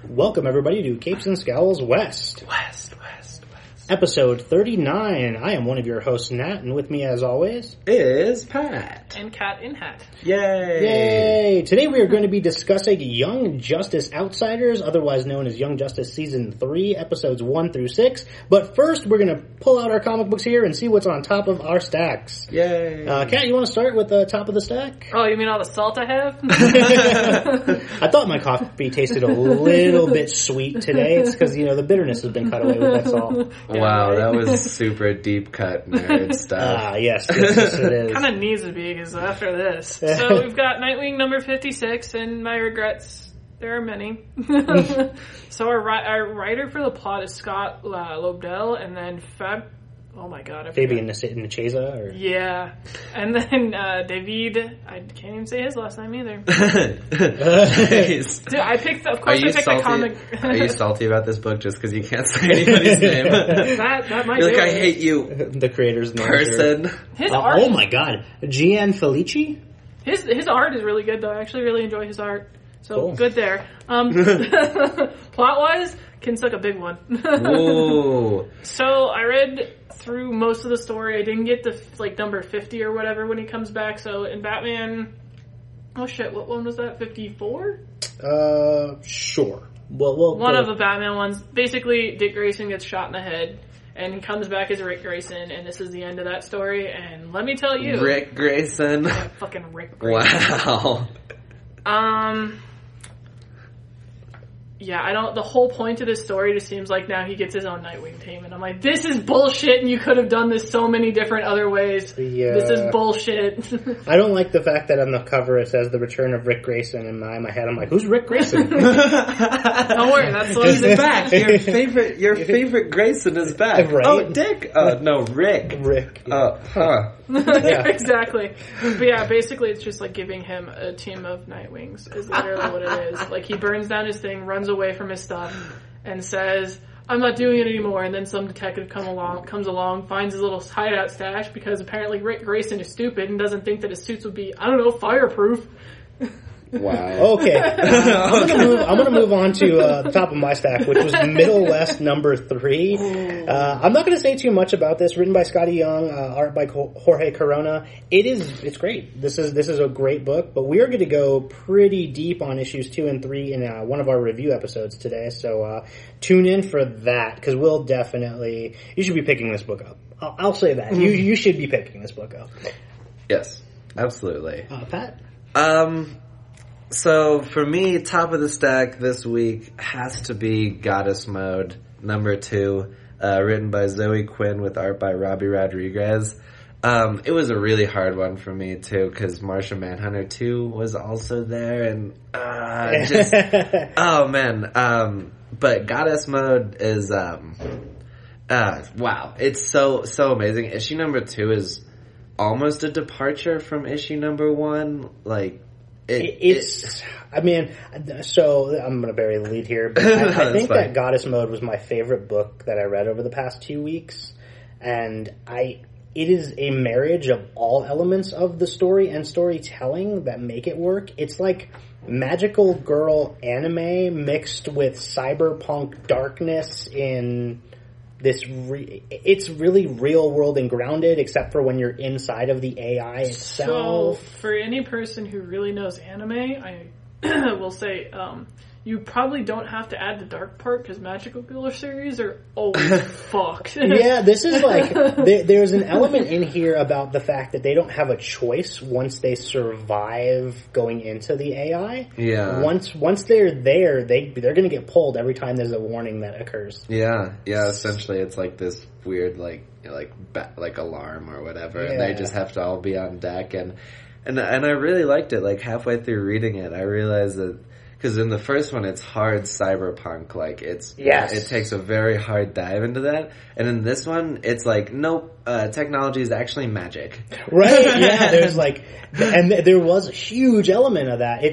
Welcome everybody to Capes and Scowls West. Episode 39. I am one of your hosts, Nat, and with me as always is Pat. And Cat in Hat. Yay! Today we are going to be discussing Young Justice Outsiders, otherwise known as Young Justice Season 3, Episodes 1 through 6. But first, we're going to pull out our comic books here and see what's on top of our stacks. Yay! Cat, you want to start with the top of the stack? Oh, you mean all the salt I have? I thought my coffee tasted a little bit sweet today. It's because, the bitterness has been cut away with that salt. Wow, that was super deep cut nerd stuff. Yes, it is. Kind of needs to be, because after this. So we've got Nightwing number 56, and my regrets, there are many. So our writer for the plot is Scott Lobdell, and then Fabian Nicieza? Yeah. And then David, I can't even say his last name either. Nice. Dude, I picked the comic. Are you salty about this book just because you can't say anybody's name? that might You're be like, I hate you. The creator's name. Person. His art. Oh my god. Gian Felici? His art is really good, though. I actually really enjoy his art. So, cool. Good there. Plot-wise, can suck a big one. Ooh. So, I read through most of the story. I didn't get to, number 50 or whatever when he comes back. So, in Batman... Oh, shit. What one was that? 54? Sure. Well, one of the Batman ones. Basically, Dick Grayson gets shot in the head. And he comes back as Rick Grayson, and this is the end of that story. And let me tell you... Rick Grayson? Yeah, fucking Rick Grayson. Wow. Yeah, the whole point of this story just seems like now he gets his own Nightwing team, and I'm like, this is bullshit, and you could have done this so many different other ways. Yeah. This is bullshit. I don't like the fact that on the cover it says the return of Rick Grayson, and in my head I'm like, who's Rick Grayson? Don't worry, that's what He's back. Your favorite Grayson is back. Right? Oh, Dick. No, Rick. Rick. Huh. Yeah. Exactly. But yeah, basically it's just like giving him a team of Nightwings is literally what it is. Like he burns down his thing, runs away from his stuff, and says, I'm not doing it anymore, and then some detective comes along, finds his little hideout stash, because apparently Rick Grayson is stupid and doesn't think that his suits would be, fireproof. Wow. Okay. I'm going to move on to the top of my stack, which was Middle West number 3. I'm not going to say too much about this. Written by Scotty Young, art by Jorge Corona. It's great. This is a great book, but we are going to go pretty deep on issues 2 and 3 in one of our review episodes today. So tune in for that, because you should be picking this book up. I'll say that. You should be picking this book up. Yes, absolutely. Pat? So, for me, top of the stack this week has to be Goddess Mode, number 2, written by Zoe Quinn with art by Robbie Rodriguez. It was a really hard one for me, too, because Martian Manhunter 2 was also there, and, oh man, but Goddess Mode is, wow, it's so amazing. Issue number 2 is almost a departure from issue number 1, so I'm going to bury the lead here, but I think that Goddess Mode was my favorite book that I read over the past 2 weeks, and it is a marriage of all elements of the story and storytelling that make it work. It's like magical girl anime mixed with cyberpunk darkness in this it's really real world and grounded, except for when you're inside of the AI itself. So, for any person who really knows anime, I will say, you probably don't have to add the dark part, because Magical Girl series are always fucked. Yeah, this is there's an element in here about the fact that they don't have a choice once they survive going into the AI. Yeah. Once they're there, they're going to get pulled every time there's a warning that occurs. Yeah, essentially it's like this weird, like alarm or whatever, and they just have to all be on deck, and I really liked it. Like, halfway through reading it, I realized that, because in the first one, it's hard cyberpunk. It takes a very hard dive into that. And in this one, it's like, nope, technology is actually magic. Right? Yeah, and there was a huge element of that.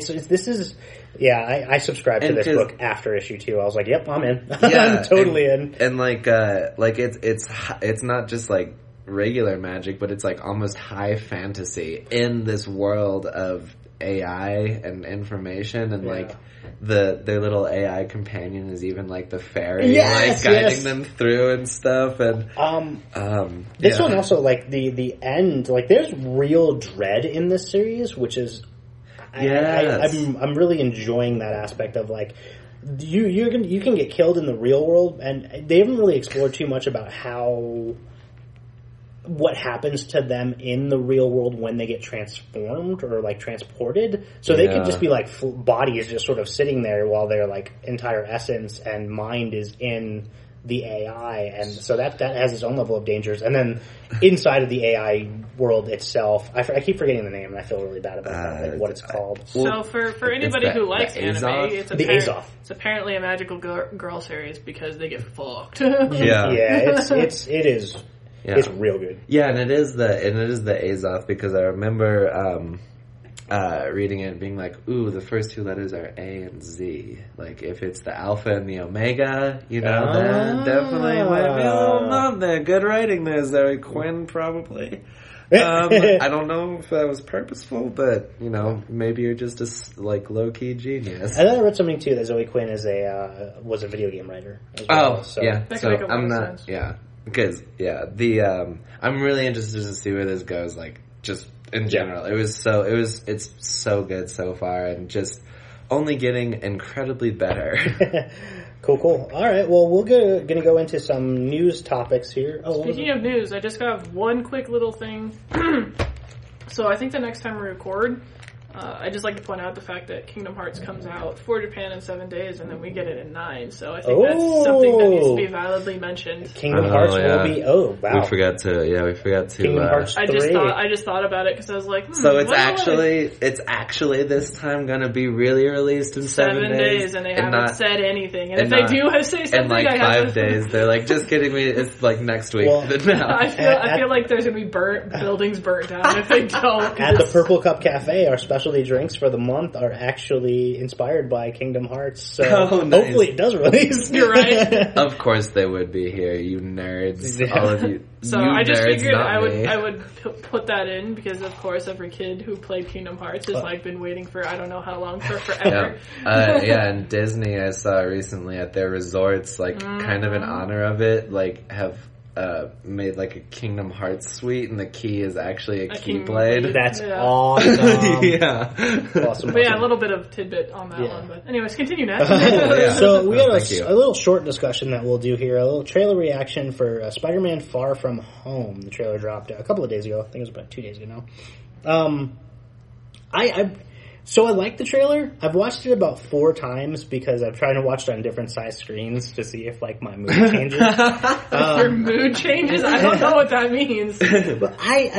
I subscribed to this book after issue 2. I was like, yep, I'm in. I'm totally in. And it's not just regular magic, but it's almost high fantasy in this world of AI and information, and like their little AI companion is even like the fairy, like guiding them through and stuff. And this one also, like the end, like there's real dread in this series, which is I'm really enjoying that aspect of like you can get killed in the real world, and they haven't really explored too much about what happens to them in the real world when they get transformed or like transported. So they could just be like bodies just sort of sitting there while their like entire essence and mind is in the AI, and so that has its own level of dangers. And then inside of the AI world itself, I keep forgetting the name, and I feel really bad about that, like what it's called. So for anybody who likes anime, it's apparently a magical girl series because they get fucked. It is. Yeah. It's real good. Yeah, and it is the Azoth, because I remember reading it and being like, ooh, the first two letters are A and Z. Like, if it's the Alpha and the Omega, then definitely might be a little nod there. Good writing there, Zoe Quinn, probably. I don't know if that was purposeful, but, maybe you're just a, like, low-key genius. I thought I read something, too, that Zoe Quinn was a video game writer as well. So I'm not, because, I'm really interested to see where this goes, like, just in general. It's so good so far, and just only getting incredibly better. Cool. All right, well, we're gonna go into some news topics here. Speaking of news, I just got one quick little thing. So I think the next time we record, I just like to point out the fact that Kingdom Hearts comes out for Japan in 7 days, and then we get it in 9. So I think that's something that needs to be validly mentioned. Kingdom Hearts will be. Oh, wow! We forgot to. Kingdom Hearts 3. I just thought about it because I was like, so it's actually this time going to be really released in 7 days, and they haven't said anything. And if they do say something, in like 5 days, they're like, just kidding me. It's like next week. Well, I feel like there's going to be buildings burnt down if they don't. At the Purple Cup Cafe, our specialty drinks for the month are actually inspired by Kingdom Hearts, so hopefully it does release. You're right. Of course they would be here, you nerds. All of you. So I just figured I would put that in because, of course, every kid who played Kingdom Hearts has like been waiting for I don't know how long, for forever. And Disney, I saw recently at their resorts, like kind of in honor of it, like have made like a Kingdom Hearts suite, and the key is actually a Keyblade. That's awesome. Awesome. But a little bit of tidbit on that one. But anyways, continue now. So we got a little short discussion that we'll do here. A little trailer reaction for Spider-Man Far From Home. The trailer dropped a couple of days ago. I think it was about 2 days ago now. So I like the trailer. I've watched it about 4 times because I'm trying to watch it on different size screens to see if like my mood changes. Your mood changes? I don't know what that means. But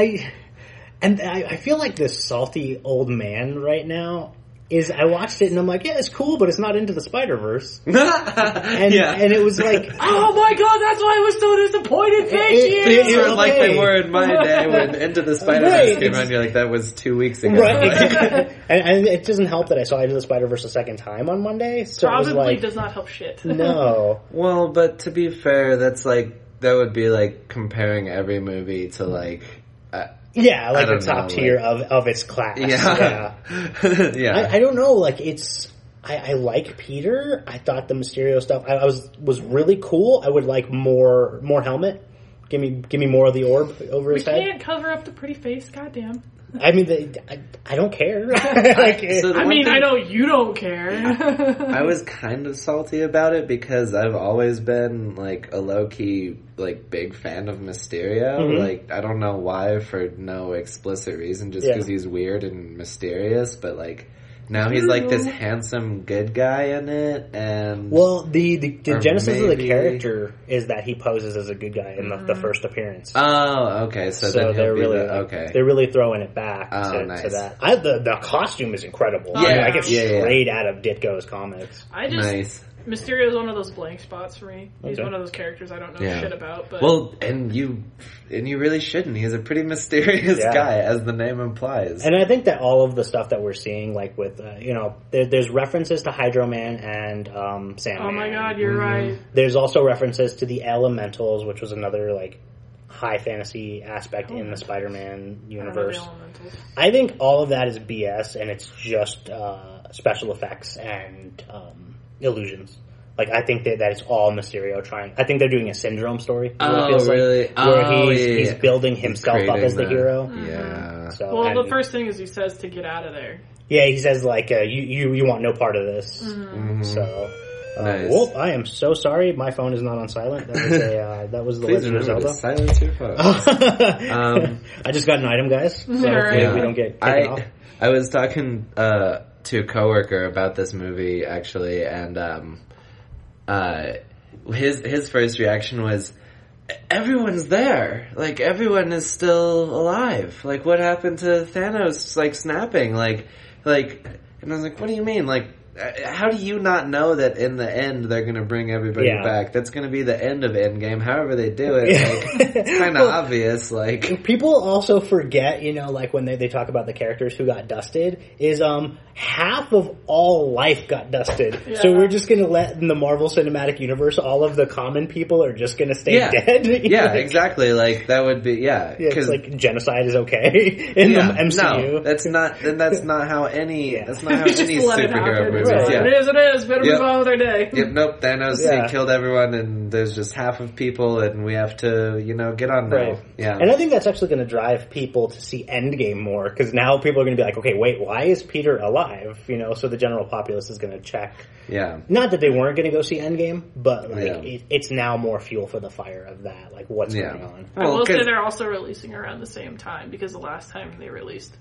I feel like this salty old man right now. I watched it and I'm like, yeah, it's cool, but it's not Into the Spider-Verse. And it was like, oh my god, that's why I was so disappointed. Thank you. Things were like they were in my day when Into the Spider-Verse came out. You're like, that was 2 weeks ago. Right. and it doesn't help that I saw Into the Spider-Verse a second time on Monday. So probably does not help shit. No. Well, but to be fair, that would be like comparing every movie to like... like the top tier of its class. Yeah. I don't know, like I like Peter. I thought the Mysterio stuff was really cool. I would like more helmet. Give me more of the orb over his head. We can't cover up the pretty face, goddamn. I mean, I don't care. I know you don't care. I was kind of salty about it because I've always been like a low-key like big fan of Mysterio. Mm-hmm. Like, I don't know why, for no explicit reason, just because he's weird and mysterious, but like now he's like this handsome good guy in it, and the genesis of the character is that he poses as a good guy in the first appearance. Oh, okay. So then they're really they're really throwing it back to that. The costume is incredible. Yeah, it's straight out of Ditko's comics. Mysterio is one of those blank spots for me. He's one of those characters I don't know shit about. But and you really shouldn't. He's a pretty mysterious guy, as the name implies. And I think that all of the stuff that we're seeing, like with there's references to Hydro Man and Sandman. Oh my god, you're right. There's also references to the Elementals, which was another like high fantasy aspect in the Spider-Man universe. I I think all of that is BS, and it's just special effects and illusions. Like, I think that is all Mysterio trying. I think they're doing a Syndrome story. Really? Where he's building himself up as the hero. Yeah. So, well, the first thing is he says to get out of there. Yeah, he says, like, you want no part of this. Mm-hmm. So, nice. Well, I am so sorry. My phone is not on silent. That was the Please Legend of remember Zelda. to silence your phone. I just got an item, guys. So Right. we don't get taken off. I was talking to a coworker about this movie, actually, and his first reaction was, everyone's there. Like, everyone is still alive. Like, what happened to Thanos, like, snapping? Like, and I was like, what do you mean? Like, how do you not know that in the end they're going to bring everybody back? That's going to be the end of Endgame. However they do it, like, it's kind of obvious. Like, people also forget, like when they talk about the characters who got dusted, is half of all life got dusted. Yeah. So we're just going to let in the Marvel Cinematic Universe, all of the common people are just going to stay dead. Yeah, exactly. Like, that would be it's like genocide is okay in the MCU. No, that's not how any superhero movie. Right. Yeah. It is. Better move on with our day. Yep, nope, Thanos he killed everyone and there's just half of people and we have to, get on now. Right. Yeah. And I think that's actually going to drive people to see Endgame more, because now people are going to be like, okay, wait, why is Peter alive? So the general populace is going to check. Yeah. Not that they weren't going to go see Endgame, but it's now more fuel for the fire of that, like what's going on. I will say they're also releasing around the same time, because the last time they released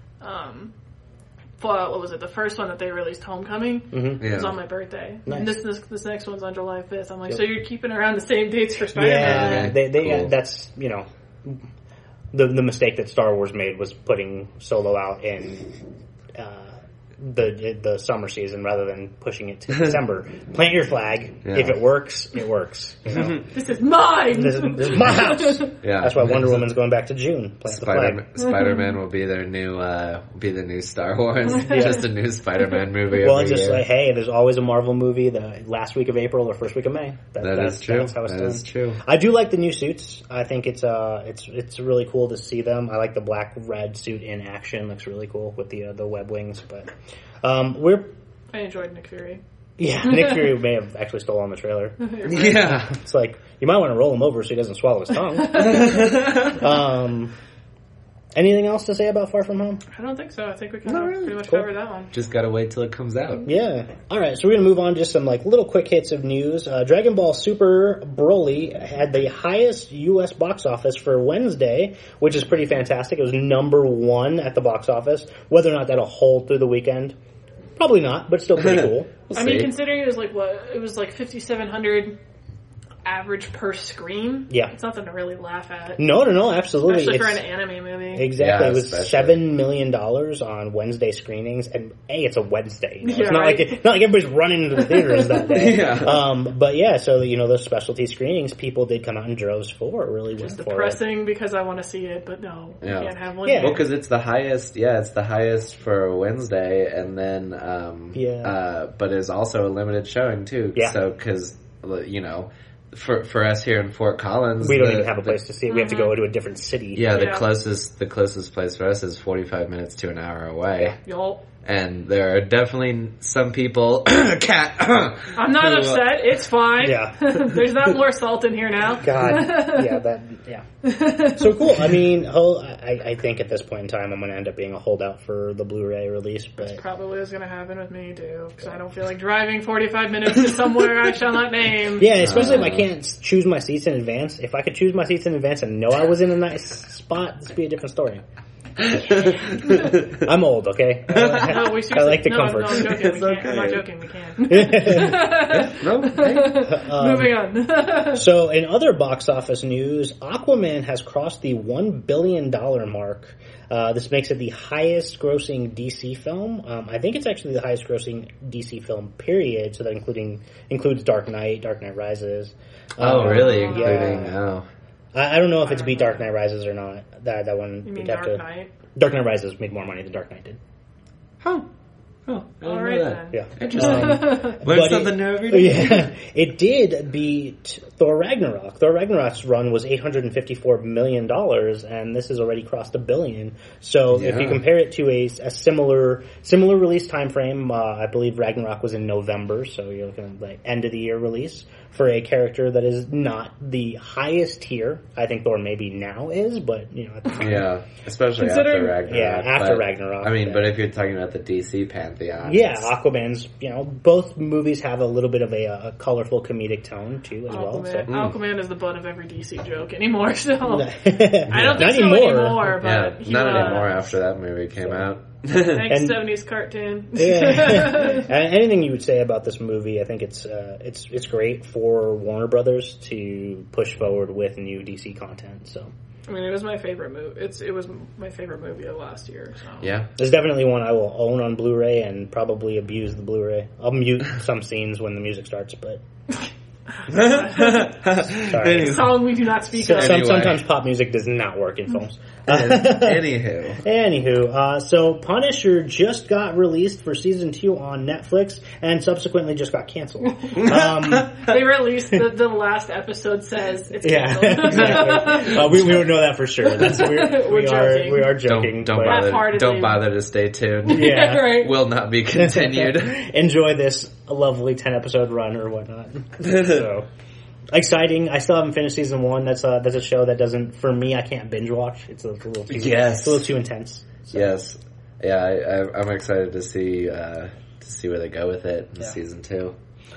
what was it? The first one that they released, Homecoming, was on my birthday. Nice. And this next one's on July 5th. I'm like, so you're keeping around the same dates for Spider-Man? Yeah, cool. That's the mistake that Star Wars made was putting Solo out in the summer season rather than pushing it to December. Plant your flag. Yeah. If it works, it works. This is mine. This is my house. Yeah, that's why Wonder Woman's going back to June. Plant the flag. Spider-Man will be their new, the new Star Wars. Just a new Spider-Man movie. Well, just like, hey, there's always a Marvel movie the last week of April or first week of May. That's true. That's how it's done. Is true. I do like the new suits. I think it's really cool to see them. I like the black red suit in action. Looks really cool with the web wings, but. I enjoyed Nick Fury. Yeah, Nick Fury may have actually stolen the trailer. Yeah. It's like, you might want to roll him over so he doesn't swallow his tongue. Anything else to say about Far From Home? I don't think so. I think we can pretty much cover that one. Just gotta wait till it comes out. Yeah. Alright, so we're gonna move on to some little quick hits of news. Dragon Ball Super Broly had the highest US box office for Wednesday, which is pretty fantastic. It was number 1 at the box office. Whether or not that'll hold through the weekend, probably not, but still pretty cool. I mean, considering it was it was 5,700 average per screen. Yeah. It's nothing to really laugh at. No, absolutely. Especially for an anime movie. Exactly. It was $7 million on Wednesday screenings, and it's a Wednesday. It's not like everybody's running into the theaters that day. But yeah, so those specialty screenings, people did come out in droves for. It really was depressing because I want to see it, but no, you can't have one. Yeah. Well, because it's the highest. Yeah, it's the highest for Wednesday, and then but it's also a limited showing too. Yeah. So because For us here in Fort Collins, we don't even have a place to see it. We have to go to a different city. Yeah, the closest place for us is 45 minutes to an hour away. Yeah. And there are definitely some people. Cat. I'm not upset. It's fine. Yeah. There's not more salt in here now. God. Yeah. So cool. I mean, I think at this point in time, I'm going to end up being a holdout for the Blu-ray release. But that's probably what's going to happen with me too, because I don't feel like driving 45 minutes to somewhere I shall not name. Yeah, especially if I can't choose my seats in advance. If I could choose my seats in advance and know I was in a nice spot, this would be a different story. I'm old, okay? I like the comfort. No, I'm joking. It's okay. I'm not joking. We can't. Moving on. So, in other box office news, Aquaman has crossed the $1 billion mark. This makes it the highest grossing DC film. I think it's actually the highest grossing DC film, period. So that includes Dark Knight Rises. Oh, really? Including, I don't know if it's beat Dark Knight Rises or not. That one. You mean Dark Knight? Dark Knight Rises made more money than Dark Knight did. Oh, all right then. Yeah, interesting. Learn something new every day. Yeah, it did beat Thor Ragnarok. Thor Ragnarok's run was $854 million, and this has already crossed $1 billion. So if you compare it to a similar release time frame, I believe Ragnarok was in November, so you're looking at the end of the year release for a character that is not the highest tier. I think Thor maybe now is, but at the time, especially after Ragnarok. Yeah, after Ragnarok. I mean, but if you're talking about the DC pantheon, Aquaman's. Both movies have a little bit of a colorful comedic tone too, as well. So. Aquaman is the butt of every DC joke anymore. So I don't not think so anymore. But not anymore after that movie came out. Thanks, 70s cartoon. Anything you would say about this movie? I think it's great for Warner Brothers to push forward with new DC content. So. I mean, it was my favorite movie. It was my favorite movie of last year. So. Yeah, there's definitely one I will own on Blu-ray and probably abuse the Blu-ray. I'll mute some scenes when the music starts, but. Sorry. Song we do not speak of. Sometimes pop music does not work in films. Anywho, so Punisher just got released for season 2 on Netflix and subsequently just got canceled. They released the last episode says it's canceled. Exactly. We don't know that for sure. We are joking. Don't bother to stay tuned. Yeah, right. Will not be continued. Enjoy this lovely 10-episode run or whatnot. So exciting! I still haven't finished season 1. That's a show that doesn't, for me, I can't binge watch. It's a little too it's a little too intense. So. Yes, yeah, I'm excited to see where they go with it in season 2.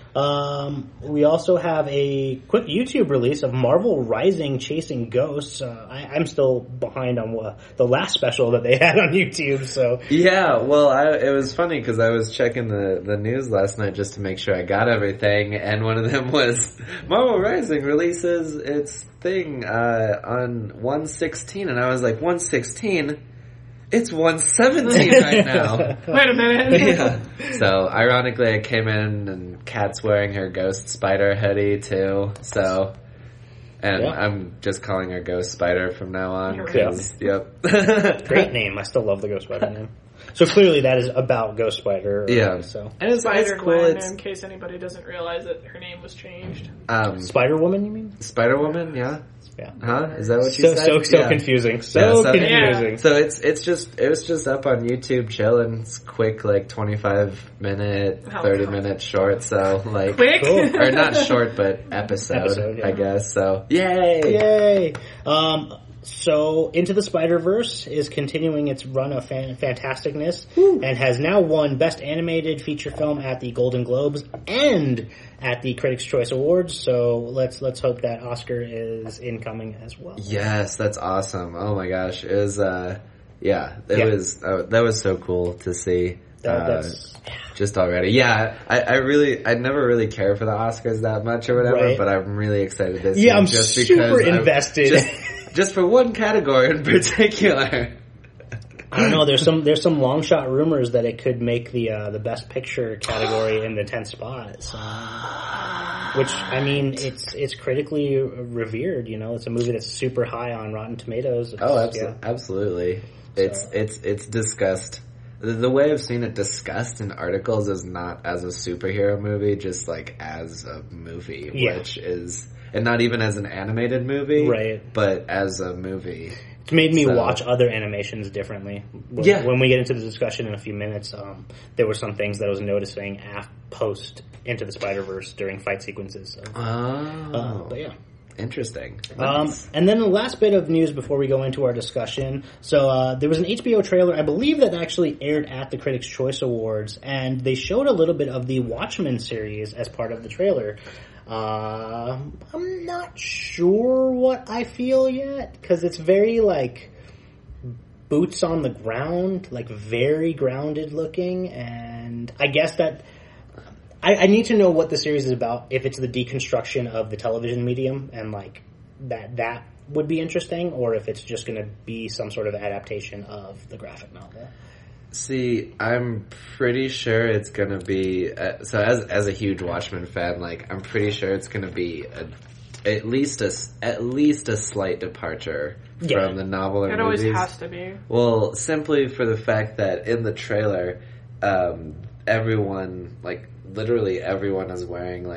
We also have a quick YouTube release of Marvel Rising Chasing Ghosts. I'm still behind on the last special that they had on YouTube. So yeah, well, it was funny because I was checking the news last night just to make sure I got everything, and one of them was Marvel Rising releases its thing on 1/16, and I was like, 1/16. It's 1/17 right now. Wait a minute. Yeah. So, ironically, I came in and Kat's wearing her Ghost Spider hoodie, too. So, and I'm just calling her Ghost Spider from now on. Yep. Great name. I still love the Ghost Spider name. So clearly that is about Ghost Spider. Yeah. So. And it's cool. In case anybody doesn't realize that her name was changed. Spider Woman, you mean? Spider Woman, yeah. Yeah. Huh? Is that what you said? So confusing. Confusing. So it was just up on YouTube chilling. It's quick, like 25-minute, 30-minute short. So like quick, cool. Or not short, but episode I guess. So yay! So Into the Spider-Verse is continuing its run of fantasticness and has now won Best Animated Feature Film at the Golden Globes and at the Critics' Choice Awards. So let's hope that Oscar is incoming as well. Yes, that's awesome. Oh my gosh, it was that was so cool to see. Just already. Yeah, I never really care for the Oscars that much or whatever, but I'm really excited this year. Yeah, I'm just super invested. Just for one category in particular. I don't know. There's some long shot rumors that it could make the Best Picture category in the 10th spot. So, which I mean, it's critically revered. It's a movie that's super high on Rotten Tomatoes. Absolutely. It's discussed. The way I've seen it discussed in articles is not as a superhero movie, just like as a movie, which is. And not even as an animated movie, right? But as a movie. It's made me watch other animations differently. When we get into the discussion in a few minutes, there were some things that I was noticing post Into the Spider-Verse during fight sequences. So. But yeah. Interesting. And then the last bit of news before we go into our discussion. So there was an HBO trailer, I believe, that actually aired at the Critics' Choice Awards, and they showed a little bit of the Watchmen series as part of the trailer. I'm not sure what I feel yet, because it's very, like, boots on the ground, like, very grounded looking, and I guess that I need to know what the series is about, if it's the deconstruction of the television medium, and, like, that would be interesting, or if it's just going to be some sort of adaptation of the graphic novel. See, I'm pretty sure it's gonna be. So, as a huge Watchmen fan, like I'm pretty sure it's gonna be at least a slight departure from the novel or movies. It always has to be. Well, simply for the fact that in the trailer, everyone, like literally everyone, is wearing like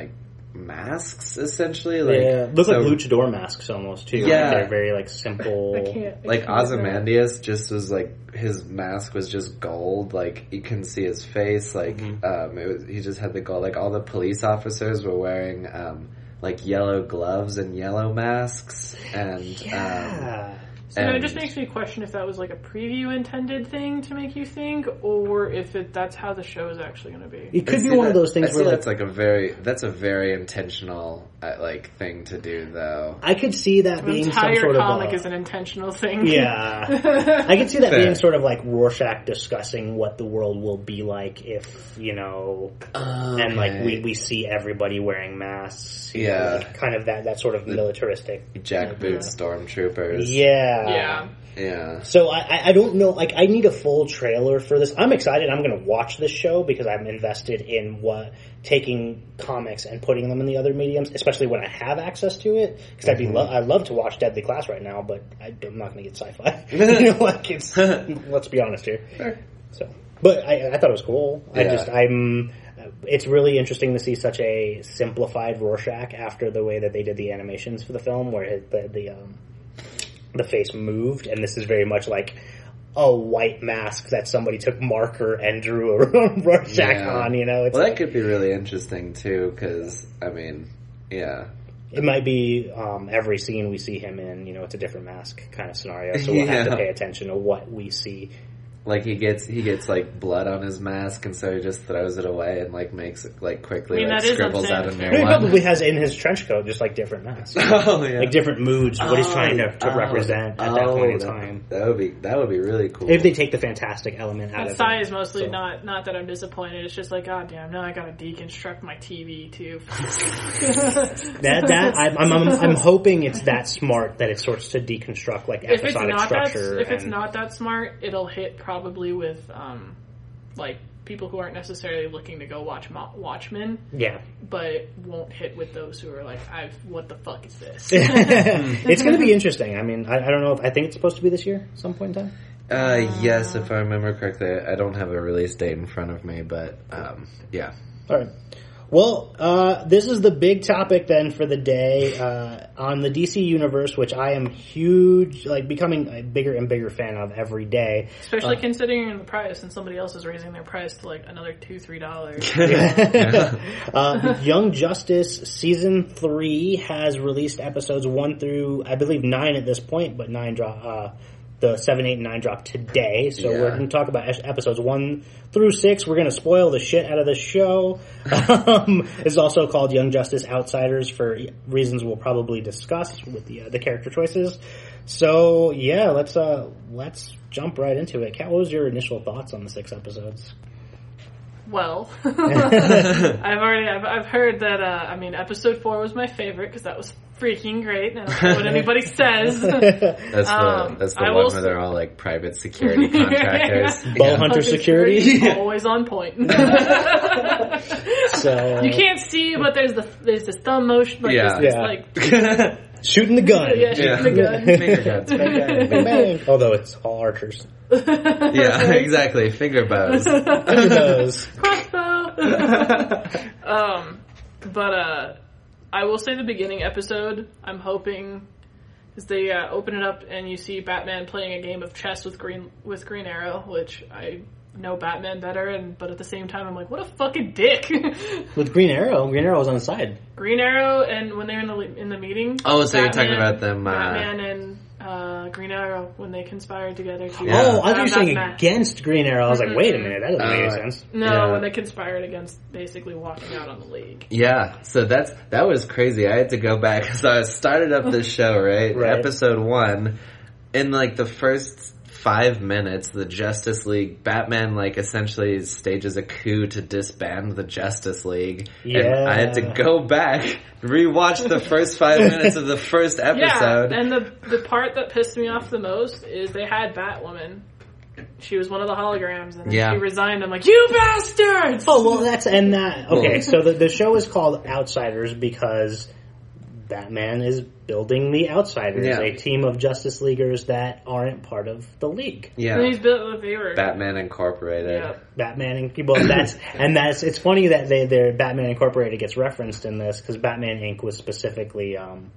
masks essentially. Like, look like luchador masks almost too. Yeah, like, they're very like simple. Like Ozymandias just was like his mask was just gold. Like you couldn't see his face. Like he just had the gold. Like all the police officers were wearing like yellow gloves and yellow masks, and so it just makes me question if that was like a preview intended thing to make you think, or if that's how the show is actually going to be. It could be one of those things where that's like a very intentional like thing to do, though. I could see that being some sort of entire comic is an intentional thing. Yeah, I could see that being sort of like Rorschach discussing what the world will be like if and like we see everybody wearing masks. You know, like kind of that sort of militaristic jackboot stormtroopers. Yeah. So I don't know, like I need a full trailer for this. I'm excited. I'm going to watch this show because I'm invested in taking comics and putting them in the other mediums, especially when I have access to it. Because I'd love to watch Deadly Class right now, but I'm not going to get sci-fi. Let's be honest here. Sure. So, but I thought it was cool. Yeah. It's really interesting to see such a simplified Rorschach after the way that they did the animations for the film, where the face moved, and this is very much like a white mask that somebody took marker and drew a Rorschach on, It's that could be really interesting, too, because, it might be every scene we see him in, it's a different mask kind of scenario, so we'll have to pay attention to what we see. Like he gets like blood on his mask, and so he just throws it away and like makes it like quickly scribbles out a new one. He probably has in his trench coat just like different masks, like different moods, what he's trying to represent at that point in time. That would be really cool if they take the fantastic element out of it. Sai is mostly not that I'm disappointed. It's just like, god damn, now I gotta deconstruct my TV too. I'm hoping it's that smart that it starts to deconstruct like episodic structure. If it's not that smart, it'll hit probably with like people who aren't necessarily looking to go watch Watchmen. Yeah, but it won't hit with those who are like, what the fuck is this? It's going to be interesting. I mean, I don't know if I think it's supposed to be this year, some point in time. Yes, if I remember correctly. I don't have a release date in front of me, but yeah. All right. Well, this is the big topic then for the day on the DC Universe, which I am huge, like becoming a bigger and bigger fan of every day. Especially considering the price, and somebody else is raising their price to like another $2-3. Young Justice Season 3 has released episodes 1 through, I believe, 9 at this point, but 9 drop. The 7, 8, and 9 drop today, so we're going to talk about episodes 1 through 6. We're going to spoil the shit out of the show. It's also called Young Justice Outsiders for reasons we'll probably discuss with the character choices. So yeah, let's jump right into it. Kat, what was your initial thoughts on the 6 episodes? Well, I've heard that, episode 4 was my favorite because that was freaking great. I don't know what anybody says. That's the one where they're all like private security contractors. Ball Hunter Security. Always on point. So you can't see, but there's this thumb motion. Like this like shooting the gun. Shooting the gun. Finger guns. Bang, bang, bang. Although it's all archers. Yeah, exactly. Finger bows. Finger bows. Crossbow. But I will say the beginning episode, I'm hoping, is they open it up and you see Batman playing a game of chess with Green Arrow, which I know Batman better, but at the same time I'm like, what a fucking dick. With Green Arrow was on the side. Green Arrow, and when they're in the meeting. Oh, so you're talking about them. Batman and Green Arrow when they conspired together. I thought you were saying against Green Arrow. I was like, wait a minute, that doesn't make any sense. No, when they conspired against basically walking out on the League. Yeah, so that was crazy. I had to go back because I started up this show, right? Episode 1, in like the first 5 minutes, the Justice League, Batman like essentially stages a coup to disband the Justice League. Yeah. And I had to go back, rewatch the first 5 minutes of the first episode. Yeah, and the part that pissed me off the most is they had Batwoman. She was one of the holograms, and then she resigned. I'm like, you bastards! Oh, well, okay, so the show is called Outsiders because Batman is building the Outsiders, a team of Justice Leaguers that aren't part of the League. Yeah, and he's built. They were Batman Incorporated. Yeah. Batman and that's it's funny that their Batman Incorporated gets referenced in this because Batman Inc. was specifically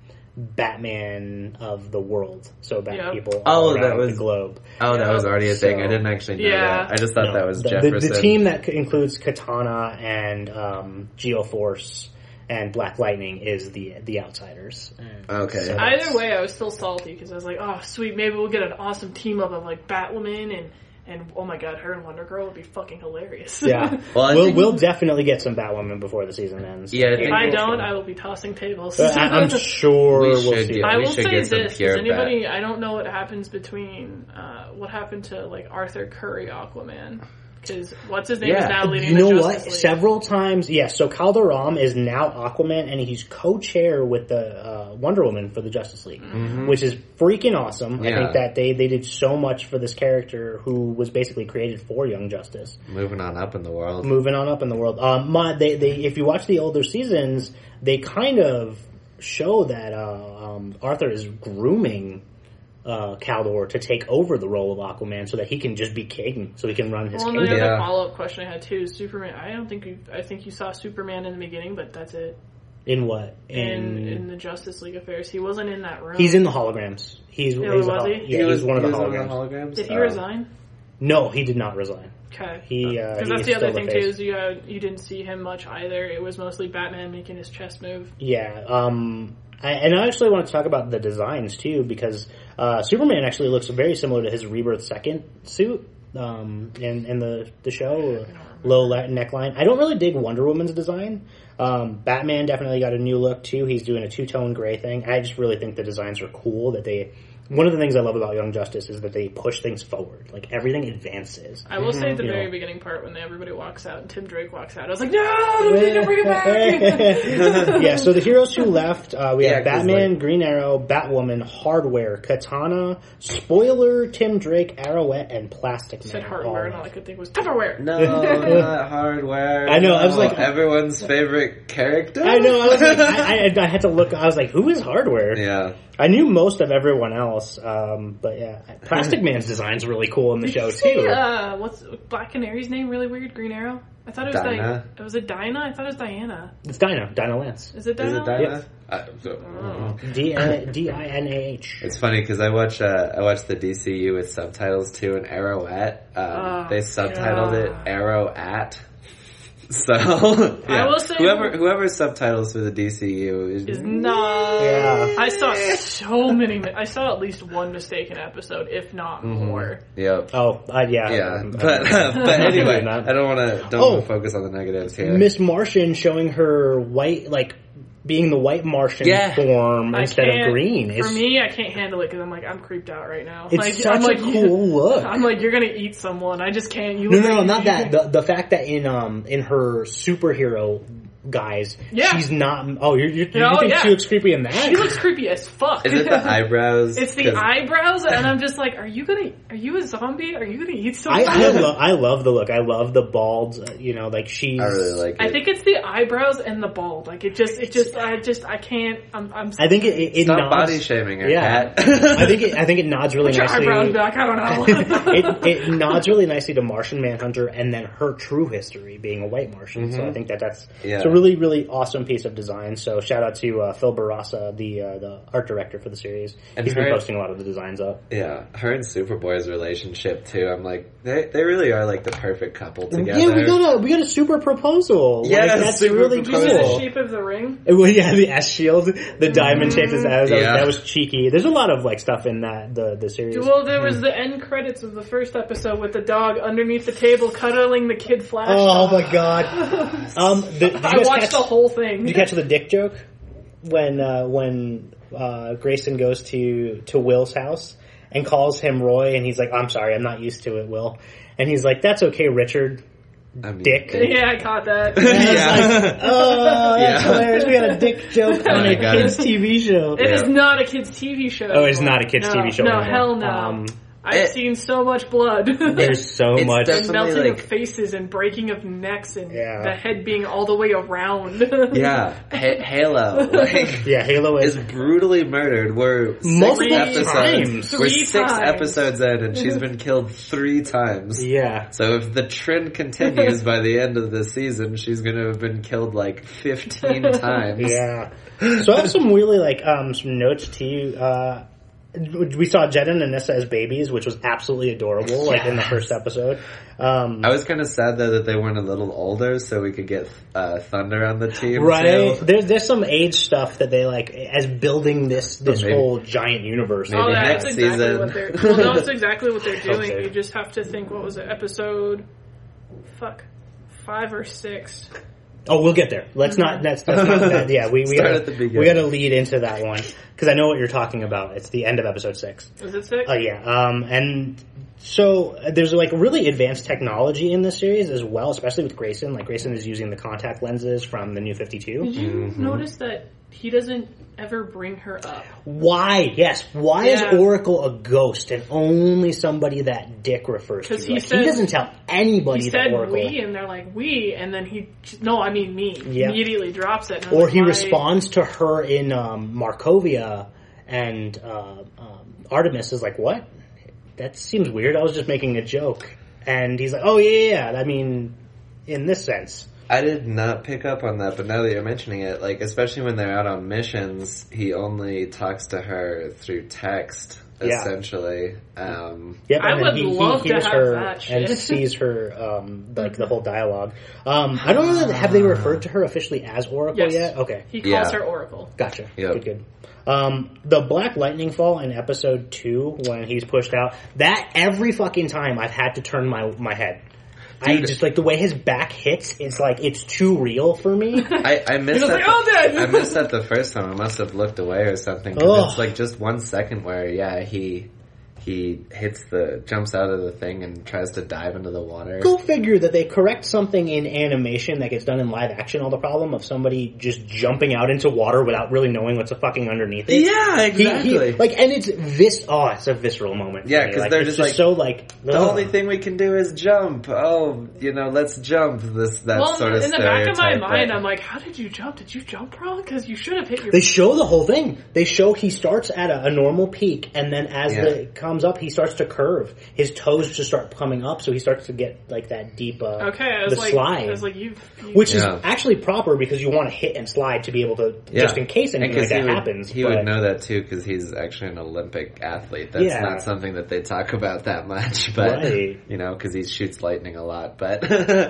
Batman of the world, so people all around the globe. Oh, that was already a thing. I didn't actually know that. I just thought that was Jefferson. The team that includes Katana and Geoforce and Black Lightning is the Outsiders. Okay. So either way, I was still salty because I was like, oh, sweet, maybe we'll get an awesome team up of like Batwoman and oh my god, her and Wonder Girl would be fucking hilarious. Yeah. Well, we'll definitely get some Batwoman before the season ends. Yeah. If I don't, I will be tossing tables. I'm sure we'll see. I will say this: does anybody? I don't know what happens between what happened to like Arthur Curry Aquaman. Because what's his name is now leading the Justice League. Several times, yes. So Calderon is now Aquaman, and he's co-chair with the Wonder Woman for the Justice League, which is freaking awesome. Yeah. I think that they did so much for this character who was basically created for Young Justice. Moving on up in the world. If you watch the older seasons, they kind of show that Arthur is grooming Kaldor to take over the role of Aquaman so that he can just be king, so he can run his kingdom. The other follow-up question I had too is Superman. I think you saw Superman in the beginning, but that's it. In what? In the Justice League affairs. He wasn't in that room. He's in the holograms. He's he? Yeah, he's one of the holograms. Did he resign? No, he did not resign. Okay. Because that's the other thing too, is you didn't see him much either. It was mostly Batman making his chest move. Yeah. And I actually want to talk about the designs too, because Superman actually looks very similar to his Rebirth second suit in the show, low neckline. I don't really dig Wonder Woman's design. Batman definitely got a new look too. He's doing a two-tone gray thing. I just really think the designs are cool. One of the things I love about Young Justice is that they push things forward. Like, everything advances. I will say at the very beginning part when everybody walks out and Tim Drake walks out, I was like, no, don't bring it back! Yeah, so the heroes who left, we have Batman, Green Arrow, Batwoman, Hardware, Katana, Spoiler, Tim Drake, Arrowette, and Plastic Man. Said Hardware, and all I could think was Tupperware. No, not Hardware. I know, I was like... Everyone's favorite character? I know, I was like, I had to look, I was like, who is Hardware? Yeah. I knew most of everyone else, but yeah, Plastic Man's design's really cool in the show too. What's Black Canary's name? Really weird. Green Arrow. I thought it was Dinah. Was it Dinah? I thought it was Diana. It's Dinah Lance. Is it Dinah? Yes. Dinah. It's funny because I watch the DCU with subtitles too, and Arrowette. They subtitled it Arrow-at. So I will say whoever subtitles for the DCU is not. Yeah. I saw so many. I saw at least one mistaken episode, if not more. Yep. Oh, yeah. Yeah. But anyway, I don't want to focus on the negatives here. Miss Martian showing her white, being the white Martian form instead of green. For me, I can't handle it because I'm creeped out right now. It's such a cool look. I'm like, you're gonna eat someone. I just can't. No, not that. The fact that in her superhero guys, she's not. Oh, you think she looks creepy in that? She looks creepy as fuck. Is it the eyebrows? It's the eyebrows, and I'm just like, are you a zombie? Are you gonna eat someone? I love the look. I love the bald. She's. I really like it. I think it's the eyebrows and the bald. I can't. I think it nods, body shaming her cat. I think it nods really nicely. Put your eyebrows back. I don't know. it nods really nicely to Martian Manhunter, and then her true history being a white Martian. So I think that's a really, really awesome piece of design. So shout out to Phil Barraza, the art director for the series. And he's been posting a lot of the designs up. Yeah, her and Superboy's relationship too. I'm like, they really are like the perfect couple together. Yeah, we got a super proposal. Yeah, that's really cool. Did you see the shape of the ring? Well, yeah, the S shield, the diamond shaped as that was cheeky. There's a lot of stuff in that the series. Well, there was the end credits of the first episode with the dog underneath the table cuddling the kid Flash. Oh my god! I watched the whole thing. Did you catch the dick joke when Grayson goes to Will's house and calls him Roy, and he's like, "I'm sorry, I'm not used to it, Will," and he's like, "That's okay, Richard." Dick. Yeah, I caught that. That's hilarious. We got a dick joke on a kids' TV show. It is not a kids' TV show. Oh, it's not a kids' TV show. No, hell no. I've seen so much blood. There's so much. And melting of faces and breaking of necks and the head being all the way around. Halo. Halo is brutally murdered. We're We're 6 episodes in and she's been killed 3 times. Yeah. So if the trend continues by the end of the season, she's going to have been killed like 15 times. Yeah. So I have some really some notes to you. We saw Jed and Anissa as babies, which was absolutely adorable, in the first episode. I was kind of sad, though, that they weren't a little older so we could get Thunder on the team. Right. Too. There's some age stuff that they as building this whole giant universe. Maybe next season. That's exactly what they're doing. You just have to think, what was it, episode 5 or 6? Oh, we'll get there. Let's not. That's not that. Yeah, we got to lead into that one because I know what you're talking about. It's the end of episode 6. Is it 6? Yeah. And so there's really advanced technology in this series as well, especially with Grayson. Grayson is using the contact lenses from the New 52. Did you notice that he doesn't ever bring her up? Why? Yes. Why is Oracle a ghost and only somebody that Dick refers to? Because he doesn't tell anybody that Oracle. He said we, and they're like, we, and then me. Immediately drops it. Or he responds to her in Markovia, and Artemis is like, what? That seems weird. I was just making a joke. And he's like, oh, yeah. I mean, in this sense. I did not pick up on that, but now that you're mentioning it, especially when they're out on missions, he only talks to her through text, essentially. I would love to have that shit. And sees her, the whole dialogue. I don't know have they referred to her officially as Oracle yet? Okay. He calls her Oracle. Gotcha. Yep. Good. The Black Lightning fall in episode 2 when he's pushed out, that every fucking time I've had to turn my head. I just the way his back hits, it's too real for me. I missed that. I missed that the first time. I must have looked away or something. It's just 1 second where he jumps out of the thing and tries to dive into the water. Go figure that they correct something in animation that gets done in live action, all the problem of somebody just jumping out into water without really knowing what's fucking underneath it. Yeah, exactly. And it's a visceral moment. Yeah, because they're just so the only thing we can do is jump. Oh, let's jump. That sort of in the back of my mind, I'm like, how did you jump? Did you jump wrong? Because you should have hit your... They show the whole thing. They show he starts at a normal peak, and then as the comes up, he starts to curve. His toes just start coming up, so he starts to get that deep slide. Which is actually proper because you want to hit and slide to be able to, just in case anything like that happens. He would know that too because he's actually an Olympic athlete. That's not something that they talk about that much, but because he shoots lightning a lot. But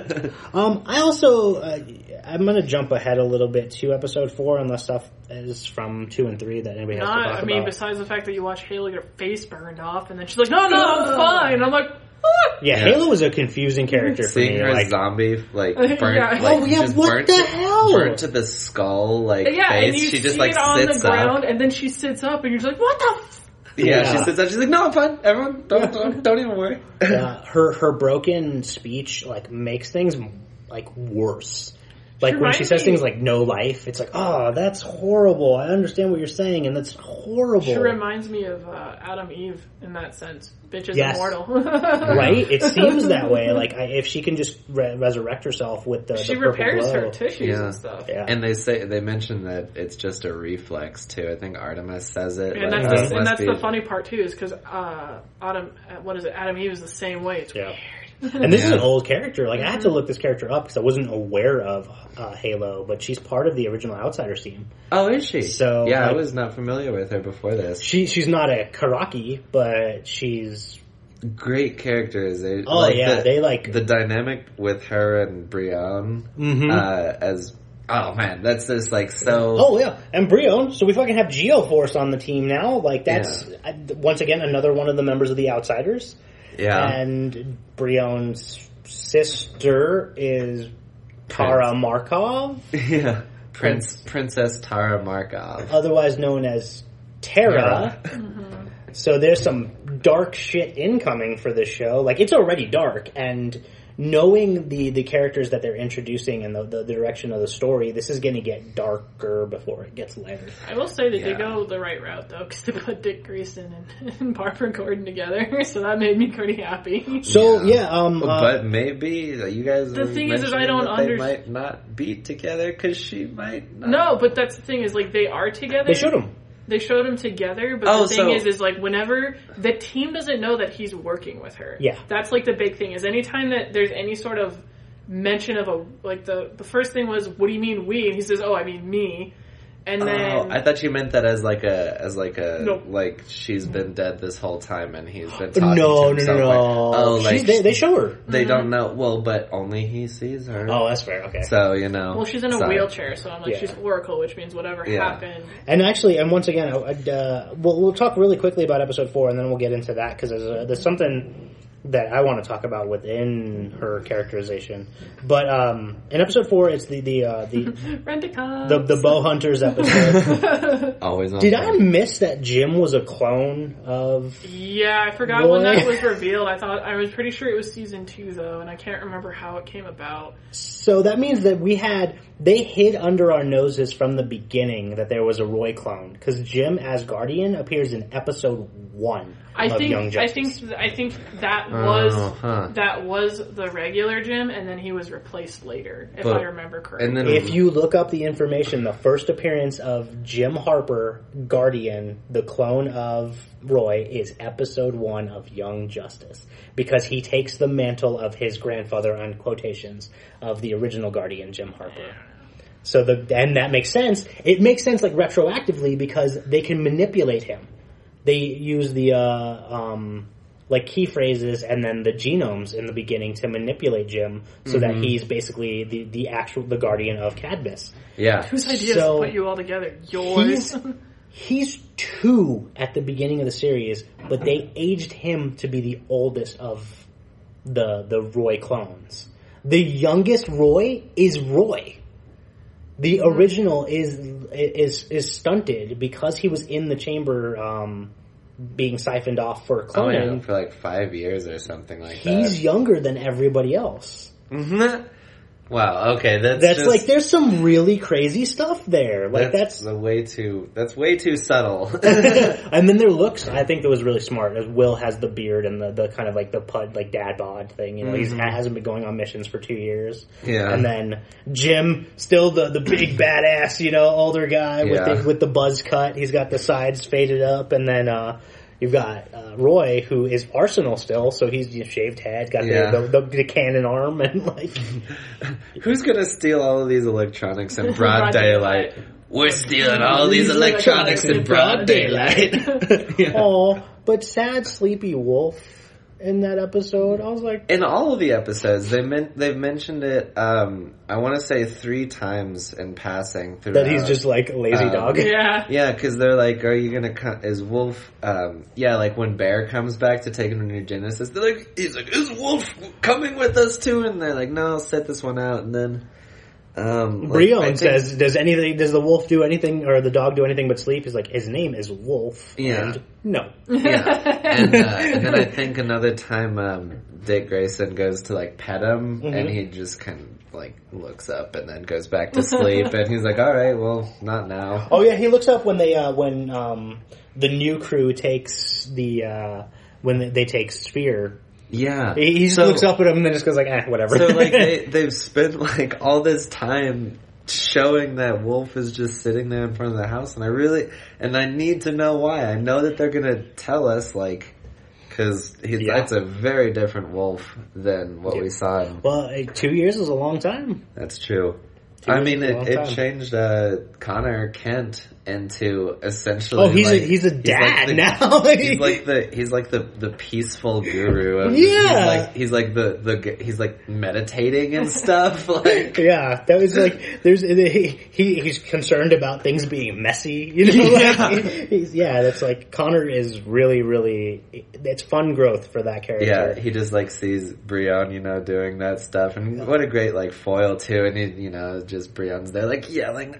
I also I'm going to jump ahead a little bit to episode 4 unless stuff is from 2 and 3 that anybody has to talk about. I mean, besides the fact that you watch Haley get her face burned off, and then she's like, no, I'm fine. And I'm like, what? Yeah, Halo was a confusing character for me. Seeing her zombie, burnt, what the hell? Burnt to the skull, face. And you she just, see it on the ground, up. and then she sits up, and you're just like, what the she sits up, she's like, no, I'm fine. Everyone, don't even worry. Her broken speech, makes things, worse. When she says things like no life, it's oh, that's horrible. I understand what you're saying, and that's horrible. She reminds me of Adam Eve in that sense. Bitch is immortal. Right? It seems that way. If she can just resurrect herself with the she purple repairs glow. her tissues and stuff. Yeah. And they mention that it's just a reflex, too. I think Artemis says it. And that's the funny part, too, is because Adam Eve is the same way. It's weird. And this is an old character. I had to look this character up because I wasn't aware of Halo, but she's part of the original Outsiders team. Oh, is she? So I was not familiar with her before this. She's not a Karaki, but she's great characters. They the dynamic with her and Brienne as. Oh man, that's just so. Oh yeah, and Brion. So we fucking have Geoforce on the team now. That's once again another one of the members of the Outsiders. Yeah, and Brion's sister is Tara Markov. Yeah, Princess Tara Markov, otherwise known as Tara. So there's some dark shit incoming for this show. It's already dark, and knowing the characters that they're introducing and the direction of the story, this is going to get darker before it gets lighter. I will say they did go the right route, though, because they put Dick Grayson and Barbara Gordon together, so that made me pretty happy. So, but maybe you guys. The thing is I don't understand. They might not be together because she might not. No, but that's the thing is, like, they are together. They showed them. They showed them together, but the thing is like, whenever the team doesn't know that he's working with her. Yeah. That's, like, the big thing, is anytime that there's any sort of mention of the first thing was, what do you mean we? And he says, oh, I mean me. And then... I thought you meant that as like a Nope. like she's been dead this whole time and he's been talking No. to himself. Like, They show her. They don't know. Well, but only he sees her. Oh, that's fair. Okay. So, Well, she's in a wheelchair, so I'm like, she's Oracle, which means whatever happened. And actually, and once again, we'll talk really quickly about episode 4, and then we'll get into that, because there's something that I want to talk about within her characterization. But in episode 4, it's the bow hunters episode. Always on Did point. I miss that Jim was a clone of? Yeah, I forgot when that was revealed. I was pretty sure it was season 2 though, and I can't remember how it came about. So that means that they hid under our noses from the beginning that there was a Roy clone, because Jim as Guardian appears in episode 1 of Young Justice. I think that was the regular Jim, and then he was replaced later, if I remember correctly. And then, if you look up the information, the first appearance of Jim Harper, Guardian, the clone of Roy, is episode 1 of Young Justice, because he takes the mantle of his grandfather, on quotations, of the original Guardian, Jim Harper. So and that makes sense. It makes sense, like, retroactively, because they can manipulate him. They use the like key phrases and then the genomes in the beginning to manipulate Jim, so that he's basically the Guardian of Cadmus. Yeah. Whose idea is to put you all together? Yours. He's 2 at the beginning of the series, but they aged him to be the oldest of the Roy clones. The youngest Roy is Roy. The original is stunted because he was in the chamber being siphoned off for cloning. Oh, yeah, for like 5 years or something like that. He's younger than everybody else. Wow, okay, that's just, like, there's some really crazy stuff there. Like, that's way too subtle. And then their looks, I think that was really smart. As Will has the beard and the kind of like the pud, like dad bod thing. You know, he hasn't been going on missions for 2 years. Yeah. And then Jim, still the big badass, you know, older guy with the buzz cut. He's got the sides faded up, and then you've got Roy, who is Arsenal still, so he's shaved head, got the cannon arm, and like... Who's gonna steal all of these electronics in broad daylight? We're stealing all these electronics in broad daylight. Oh, but sad, sleepy wolf in that episode. I was like... In all of the episodes, they've mentioned it, I want to say 3 times in passing. That he's just like a lazy dog. Yeah. Yeah, because they're like, are you going to... Is Wolf... like when Bear comes back to take him to New Genesis, he's like, is Wolf coming with us too? And they're like, no, set this one out. And then... Brion says, does the wolf do anything, or the dog do anything but sleep? He's like, his name is Wolf. Yeah. And no. Yeah. And then I think another time, Dick Grayson goes to like pet him, and he just kind of like looks up and then goes back to sleep, and he's like, all right, well, not now. Oh yeah, he looks up when they, when the new crew takes when they take Sphere. Yeah. He just looks up at him and then just goes like, whatever. So like they've spent like all this time showing that Wolf is just sitting there in front of the house, and I need to know why. I know that they're gonna tell us, like, because that's a very different Wolf than what we saw. Well, 2 years is a long time. That's true. I mean, it changed Connor Kent into essentially. Oh, he's a dad now. he's like the peaceful guru. He's like meditating and stuff. Like, yeah, that was like he's concerned about things being messy. You know, that's like Connor is really it's fun growth for that character. Yeah, he just like sees Brion, doing that stuff, and what a great like foil too. And he, just Brion's there like yelling,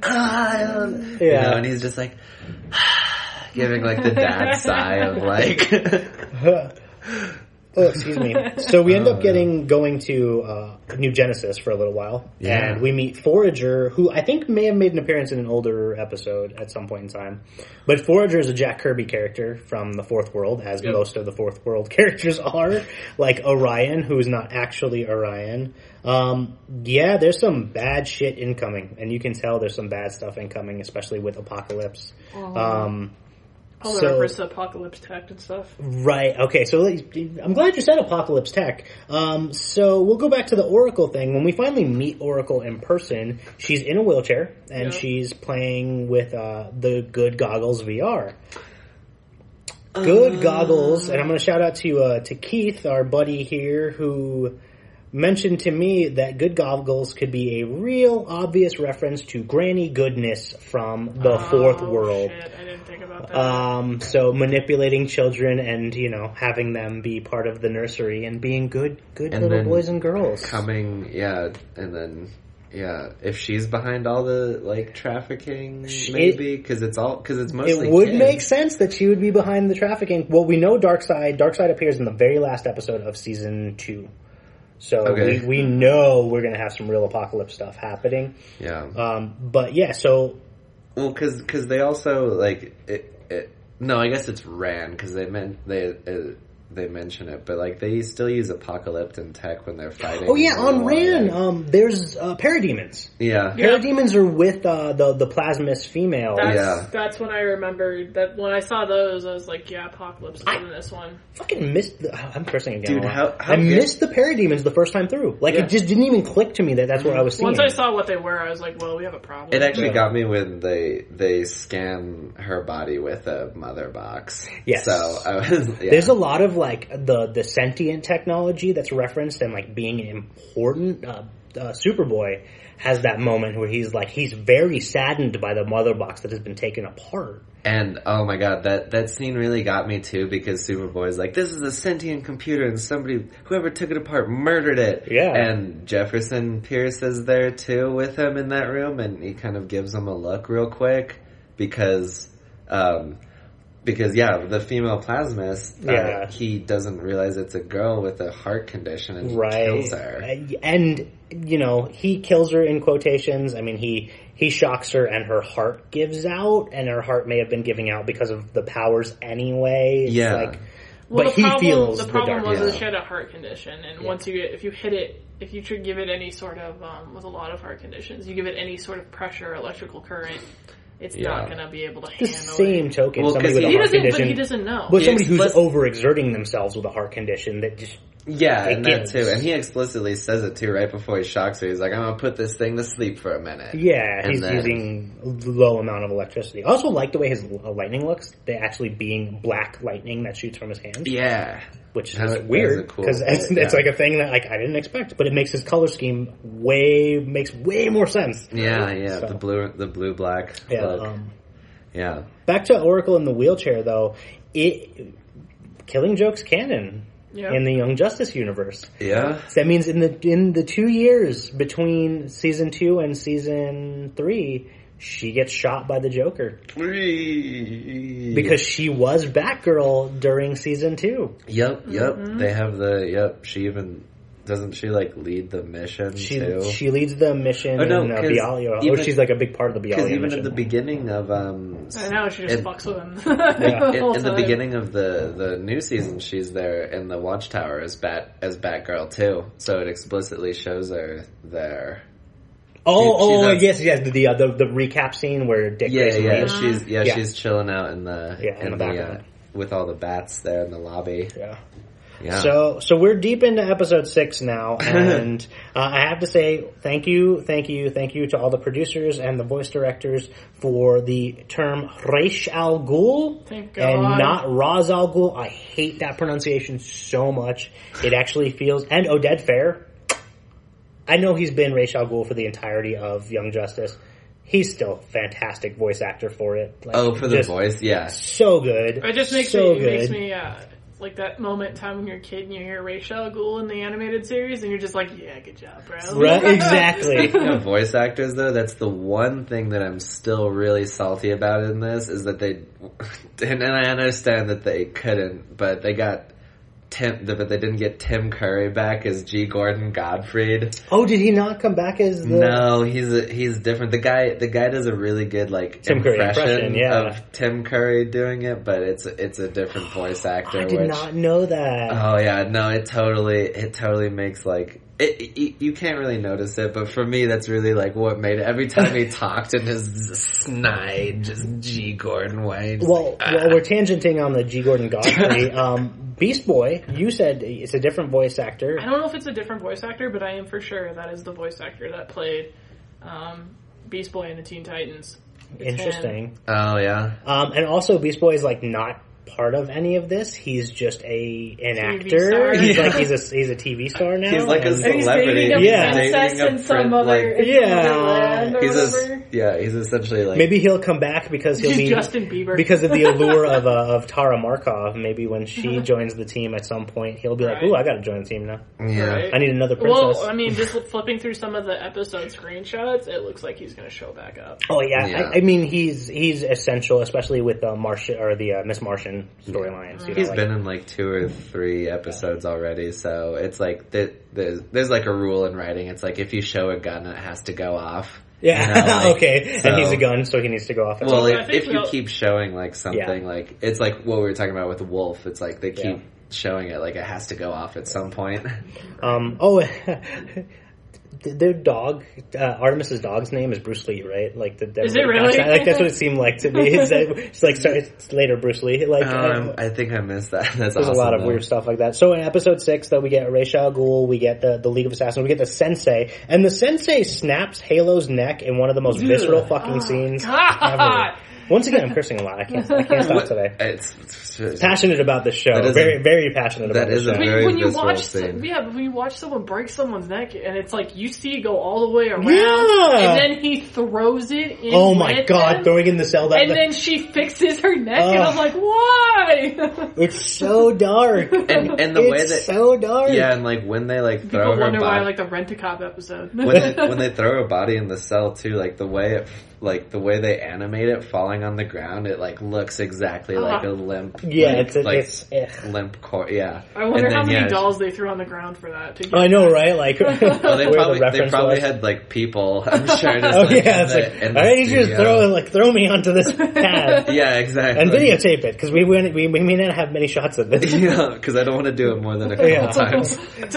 and he's just like giving like the dad sigh of like. Oh, excuse me. So we end up going to New Genesis for a little while, and we meet Forager, who I think may have made an appearance in an older episode at some point in time. But Forager is a Jack Kirby character from the Fourth World, as most of the Fourth World characters are, like Orion, who's not actually Orion. There's some bad shit incoming, and you can tell there's some bad stuff incoming, especially with Apocalypse. All the reference to Apocalypse Tech and stuff. Right, okay, so I'm glad you said Apocalypse Tech. So we'll go back to the Oracle thing. When we finally meet Oracle in person, she's in a wheelchair, and she's playing with the Good Goggles VR. Good Goggles, and I'm going to shout out to Keith, our buddy here, who mentioned to me that Good Goggles could be a real obvious reference to Granny Goodness from the Fourth World. Shit. I didn't think about that. So manipulating children and, having them be part of the nursery and being good little boys and girls. If she's behind all the trafficking, maybe because it's mostly it would kids. make sense that she would be behind the trafficking. Well, we know Darkseid. Darkseid appears in the very last episode of season 2. So we know we're going to have some real Apocalypse stuff happening. Yeah. So... Well, because they also, no, I guess it's Ran, because they mention it, but they still use Apocalyptic Tech when they're fighting. Oh yeah, on Ran, there's parademons. Yeah. Parademons are with the Plasmus female. That's when I remembered that when I saw those, I was like, Apocalypse is in this one. Fucking missed I'm cursing again. Dude, I missed the parademons the first time through. It just didn't even click to me that that's what I was seeing. Once I saw what they were, I was like, well, we have a problem. It actually got me when they scan her body with a mother box. Yes. So I was, There's a lot of the sentient technology that's referenced and being important. Superboy has that moment where he's very saddened by the mother box that has been taken apart. And oh my god, that scene really got me too, because Superboy's like, this is a sentient computer and whoever took it apart murdered it. Yeah. And Jefferson Pierce is there too with him in that room, and he kind of gives him a look real quick because the female Plasmus, he doesn't realize it's a girl with a heart condition, and he kills her. And, he kills her in quotations. I mean, he shocks her and her heart gives out, and her heart may have been giving out because of the powers anyway. It's but he feels the problem was that she had a heart condition, and once if you give it any sort of, with a lot of heart conditions, you give it any sort of pressure or electrical current, it's not going to be able to handle it. The same token, somebody with a heart condition. But he doesn't know. But somebody who's overexerting themselves with a heart condition that just... Yeah, and that too. And he explicitly says it too right before he shocks her. He's like, I'm going to put this thing to sleep for a minute. Yeah, he's using a low amount of electricity. I also like the way his lightning looks. They actually being black lightning that shoots from his hands. Yeah. Which is weird, because it's like a thing that I didn't expect, but it makes his color scheme makes way more sense. Yeah, so. the blue black look. Back to Oracle in the wheelchair, though. Killing Joke's canon in the Young Justice universe. Yeah. So that means in the 2 years between season 2 and season 3, she gets shot by the Joker. Because she was Batgirl during season 2. Yep. Mm-hmm. They have she even... Doesn't she, lead the mission, too? She leads the mission in Bialyo. She's, a big part of the Bialyo mission. Because even at the beginning of... I know, she just fucks with him. In the beginning of the new season, she's there in the Watchtower as Batgirl, too. So it explicitly shows her there. Yes, the recap scene where Dick Grayson she's chilling out in the background with all the bats there in the lobby. Yeah. So we're deep into episode 6 now, and I have to say thank you to all the producers and the voice directors for the term Ra's al Ghul and not Ra's al Ghul. I hate that pronunciation so much. It actually feels... And Oded Fehr. I know he's been Ra's al Ghul for the entirety of Young Justice. He's still a fantastic voice actor for it. For the voice, yeah. So good. It just makes me like that moment in time when you're a kid and you hear Ra's al Ghul in the animated series and you're just like, yeah, good job, bro. Right, exactly. Voice actors, though, that's the one thing that I'm still really salty about in this, is that they, and I understand that they couldn't, but they got but they didn't get Tim Curry back as G. Gordon Gottfried. Oh, did he not come back as the... No, he's different. The guy does a really good Tim Curry impression, of Tim Curry doing it, but it's a different voice actor. I did not know that. Oh yeah, no, it totally makes you can't really notice it, but for me, that's really what made it. Every time he talked in his snide, just G. Gordon way. Well, we're tangenting on the G. Gordon Godfrey. Beast Boy, you said it's a different voice actor. I don't know if it's a different voice actor, but I am for sure that is the voice actor that played Beast Boy in the Teen Titans. Interesting. Oh yeah. And also Beast Boy is not part of any of this. He's just an TV actor. Star. He's a TV star now. He's like a celebrity. He's Yeah. a princess in some other land or whatever. He's essentially maybe he'll come back because he'll be Justin Bieber because of the allure of Tara Markov. Maybe when she joins the team at some point, he'll be like, "Ooh, I got to join the team now. Yeah, right. I need another princess." Well, I mean, just flipping through some of the episode screenshots, it looks like he's going to show back up. Oh yeah. I mean he's essential, especially with the Martian or the Miss Martian storylines. He's been in 2 or 3 episodes already, so it's there's a rule in writing. It's if you show a gun, it has to go off. Yeah, okay. So, and he's a gun, so he needs to go off. Well, if you keep showing something it's what we were talking about with Wolf. It's they keep showing it it has to go off at some point. Their dog, Artemis's dog's name is Bruce Lee, right? Is it really? That's what it seemed like to me. It's later Bruce Lee. I think I missed that. That's there's awesome, a lot of weird stuff like that. So in episode 6, though, we get Ra's al Ghul, we get the League of Assassins, we get the Sensei, and the Sensei snaps Halo's neck in one of the most visceral fucking scenes ever. Once again, I'm cursing a lot. I can't stop today. It's passionate about this show. Very, very passionate about this show. When you watch someone break someone's neck, and it's you see it go all the way around, and then he throws it in. Oh my god, throwing in the cell. And then she fixes her neck, and I'm like, why? It's so dark. and the way that so dark. Yeah, and when they throw people her wonder body, why the Rent-A-Cop episode. when they throw her body in the cell too, the way they animate it falling on the ground, it looks exactly like a limp. Yeah, it's limp core. Yeah, I wonder how many dolls they threw on the ground for that. I know, right? Well, they probably had people. I'm sure. All right, you just throw me onto this pad. Yeah, exactly. And videotape it because we may not have many shots of this. Yeah, because I don't want to do it more than a couple times.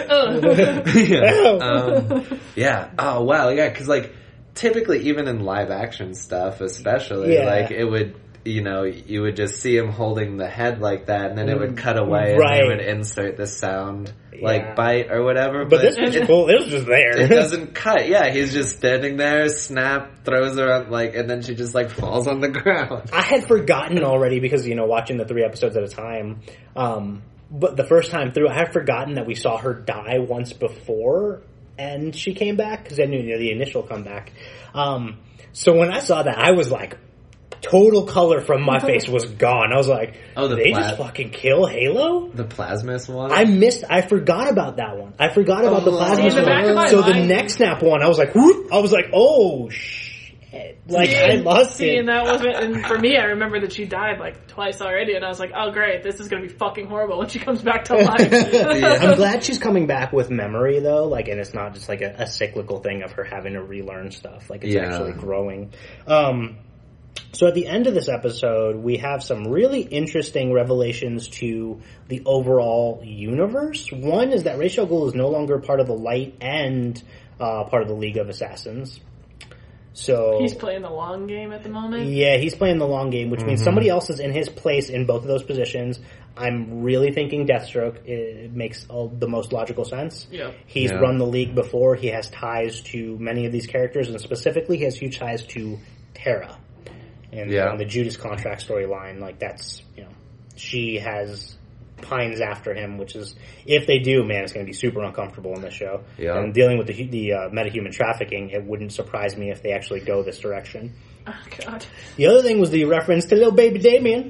Yeah. Oh wow. Yeah, because typically, even in live action stuff, especially, it would, you would just see him holding the head like that, and then it would cut away, and they would insert the sound, bite or whatever. But this was cool. It was just there. It doesn't cut. Yeah, he's just standing there, snap, throws her on, and then she just, falls on the ground. I had forgotten already because, watching the 3 episodes at a time, but the first time through, I had forgotten that we saw her die once before, and she came back because I knew the initial comeback. So when I saw that, I was total color from my face was gone. I was like, did they just fucking kill Halo? The Plasmus one? I forgot about that one. I forgot about the Plasmus one. So the neck snap one, I was like, whoop! I was like, oh shit. I lost it. And that wasn't, and for me, I remember that she died twice already, and I was like, oh great, this is gonna be fucking horrible when she comes back to life. I'm glad she's coming back with memory though, and it's not just a cyclical thing of her having to relearn stuff. It's actually growing. So at the end of this episode, we have some really interesting revelations to the overall universe. One is that Ra's al Ghul is no longer part of the Light and part of the League of Assassins. So he's playing the long game at the moment? Yeah, he's playing the long game, which means somebody else is in his place in both of those positions. I'm really thinking Deathstroke. It makes the most logical sense. Yeah. He's run the League before. He has ties to many of these characters, and specifically he has huge ties to Tara. And on the Judas Contract storyline, that's, she pines after him, which is, if they do, man, it's going to be super uncomfortable in this show. Yeah. And dealing with the metahuman trafficking, it wouldn't surprise me if they actually go this direction. Oh, God. The other thing was the reference to little baby Damien,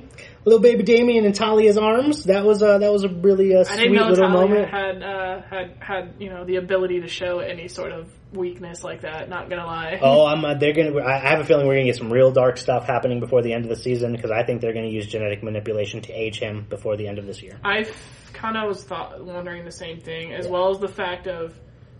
little baby Damien in Talia's arms. That was a really sweet little moment. Had the ability to show any sort of weakness like that. Not gonna lie. Oh, I have a feeling we're gonna get some real dark stuff happening before the end of the season because I think they're gonna use genetic manipulation to age him before the end of this year. I kind of was wondering the same thing, as well as the fact of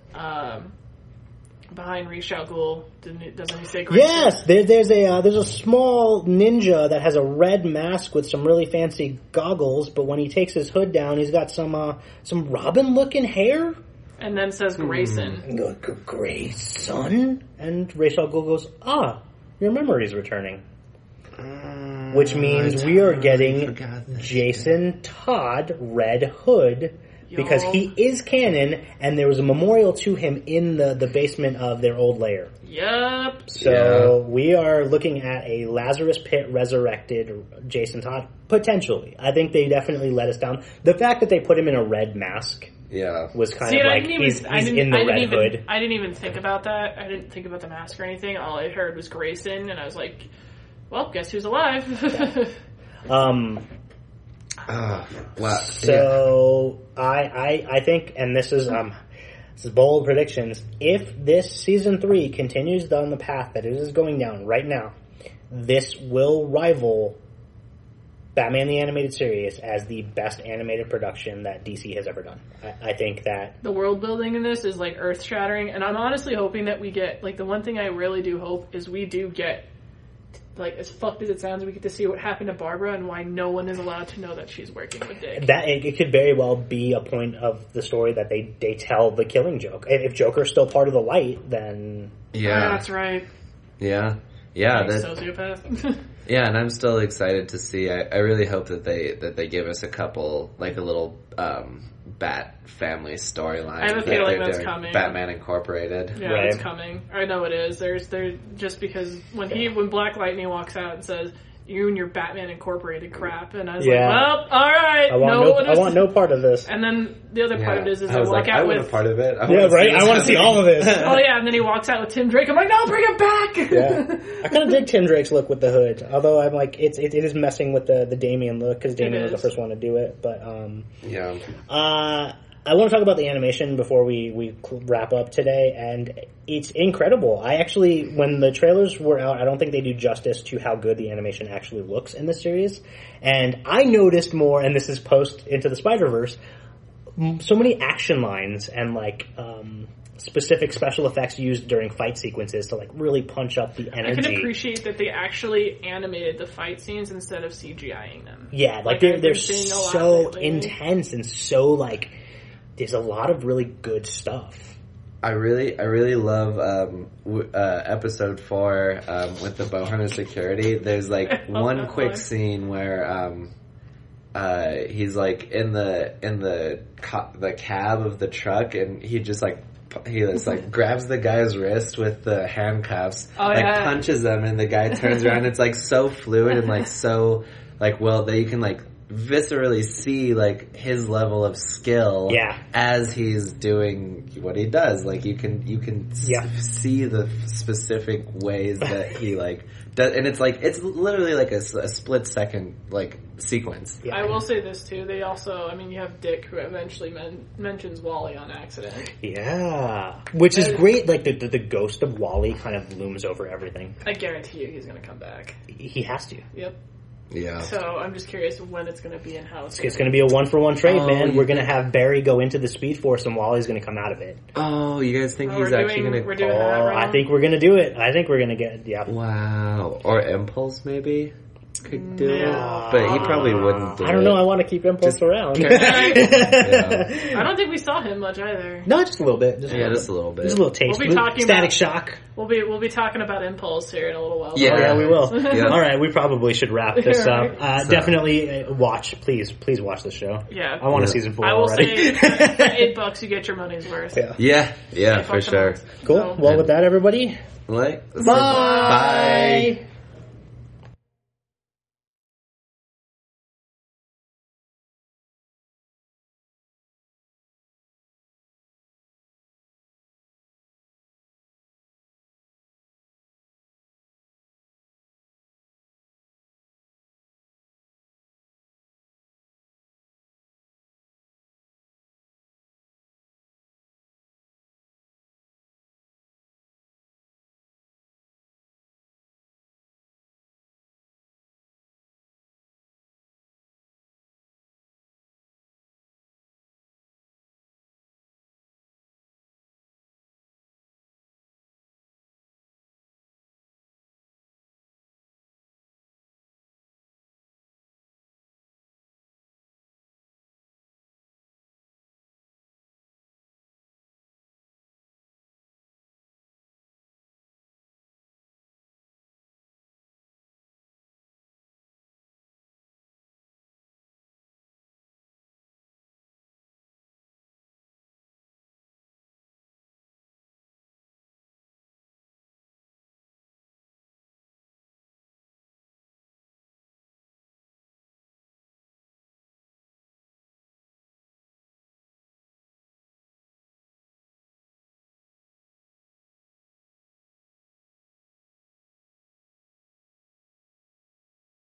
behind Ra's al Ghul, doesn't he say Grayson? Yes, there's a small ninja that has a red mask with some really fancy goggles, but when he takes his hood down, he's got some Robin looking hair. And then says Grayson. Grayson? And Ra's al Ghul goes, your memory's returning. Which means we are getting Jason Todd Red Hood, because he is canon, and there was a memorial to him in the basement of their old lair. Yep. So we are looking at a Lazarus Pit resurrected Jason Todd, potentially. I think they definitely let us down. The fact that they put him in a red mask was kind of like he's in the red hood. I didn't even think about that. I didn't think about the mask or anything. All I heard was Grayson, and I was like, well, guess who's alive? So I think, and this is bold predictions, if this season 3 continues down the path that it is going down right now, this will rival Batman the Animated Series as the best animated production that DC has ever done. I think that the world building in this is like earth shattering, and I'm honestly hoping that we get, like, the one thing I really do hope is we do get, like, as fucked as it sounds, we get to see what happened to Barbara and why no one is allowed to know that she's working with Dick. That it could very well be a point of the story that they tell the Killing Joke. If Joker's still part of the light, then that's right. Yeah, that's sociopath. Yeah, and I'm still excited to see. I really hope that they give us a couple, like a little Bat family storyline. I have a feeling that's coming. Batman Incorporated. Yeah, right. It's coming. I know it is. There's just because when Black Lightning walks out and says, "You and your Batman Incorporated crap," and I was like, "Well, all right, I want no part of this." And then the other part of it is I was walk like, out I with want a part of it. I want to see all of this. Oh yeah, and then he walks out with Tim Drake. I'm like, no, bring him back. Yeah, I kind of dig Tim Drake's look with the hood, although I'm like, it is messing with the Damian look because Damian was the first one to do it. But I want to talk about the animation before we wrap up today, and it's incredible. I actually, when the trailers were out, I don't think they do justice to how good the animation actually looks in the series. And I noticed more, and this is post Into the Spider-Verse, so many action lines and like specific special effects used during fight sequences to like really punch up the energy. I can appreciate that they actually animated the fight scenes instead of CGIing them. Yeah, like they're so intense and so like. There's a lot of really good stuff. I really love episode 4 with the Bohana security. There's like one quick scene where he's like in the cab of the truck, and he just grabs the guy's wrist with the handcuffs, punches them, and the guy turns around. It's like so fluid and like so like that you can like viscerally see like his level of skill as he's doing what he does. Like you can see the specific ways that he like does, and it's like it's literally like a split second like sequence. I will say this too, they also, I mean, you have Dick who eventually mentions Wally on accident. Yeah, which is great. Like the ghost of Wally kind of looms over everything. I guarantee you he's going to come back. He has to. Yep. Yeah. So I'm just curious when it's going to be and how it's going to be a 1-for-1 trade, man. We're going to have Barry go into the Speed Force, and Wally's going to come out of it. Oh, you guys think he's actually going to? We're doing that, right? I think we're going to do it. I think we're going to get Wow. Or Impulse maybe could do it, but he probably wouldn't. I don't know. I want to keep Impulse around. I don't think we saw him much either. No, just a little bit. Just a little bit. Just a little taste. We'll be talking Static Shock. We'll be talking about Impulse here in a little while. Yeah, we will. All right, we probably should wrap this up. Definitely watch. Please watch the show. Yeah, I want a season 4 I will already. say $8 you get your money's worth. Yeah, for sure. Cool. Well, with that, everybody, bye.